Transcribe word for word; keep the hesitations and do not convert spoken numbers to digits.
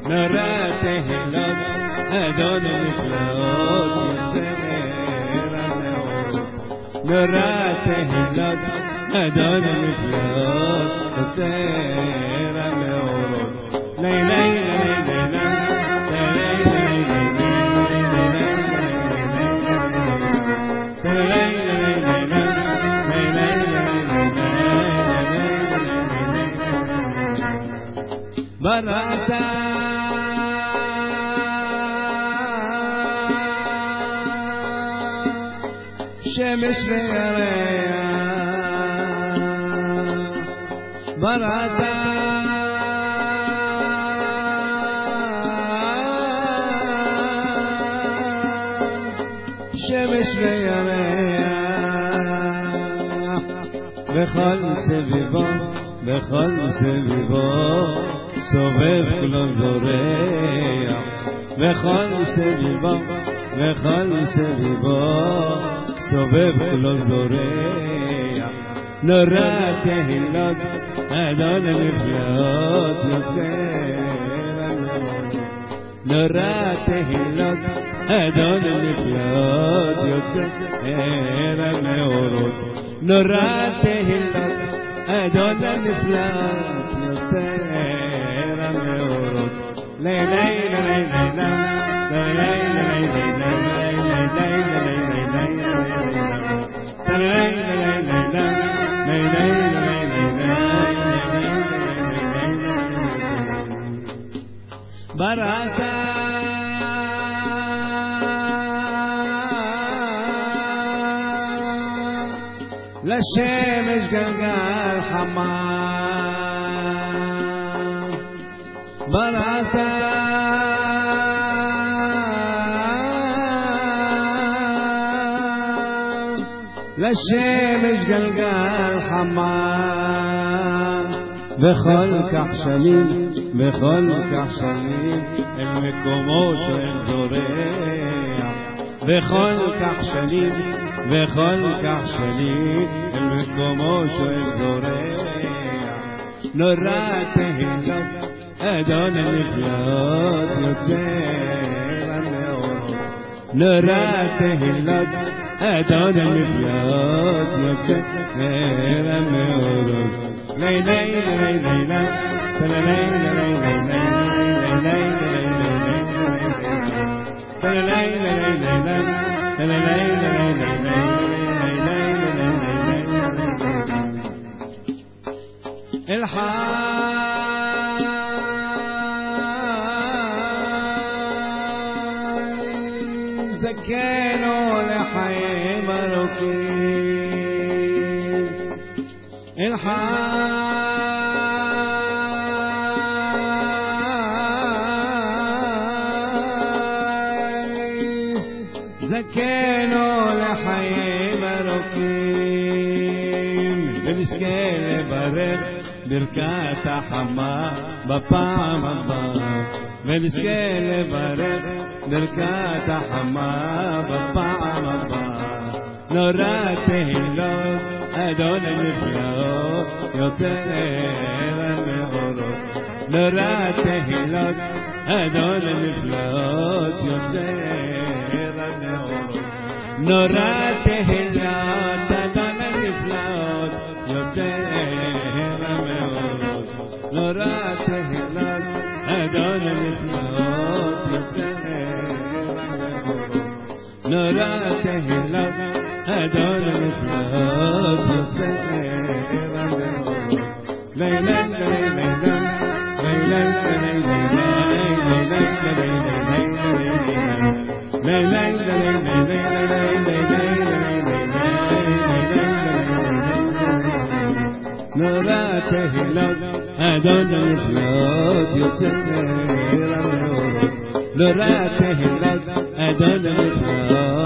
نراته هلاد أدون الفلوت نراته هلاد أدون الفلوت تسير الورود لي لي لي براتا شمس ليريا براتا شمس ليريا بخل سبيبا بخل سبيبا סובב כולו זורע וכל סביבו וכל סביבו סובב כולו זורע נורא תהילות אדון הנפלאות יוצא לנאות נורא תהילות אדון הנפלאות יוצא לנאורות נורא תהילות אדון הנפלאות יוצא لا لا لا لا لا لا براتا للشمس قلقال حمام براتا للشمس قلقال حمام بخل كحشلين بخل كحشلين المكوموش والزوريع بخل كحشلين بخل كحشلين المكوموش والزوريع نراته هلاد أدون الفلات يطير النور نراته هلاد أدون الفلات يطير النور لي لي لي لي لي لي زكينوا لحي مروكين الحي زكينوا لحي مروكين بمسكين برخ بركات حما بطعم الضار بمسكين برخ بركات حما بطعم الضار نوراته اللون أدون الفلوت يطير النهور نوراته اللون أدون الفلوت يطير النهور نوراته اللون أدون الفلوت يطير النهور نوراته اللون أدون الفلوت يطير النهور نوراته اللون أدون الفلوت يطير النهور ليلا ليلا ليلا نوراته اللون أدون الفلوت يطير النهور نوراته اللون أدون الفلوت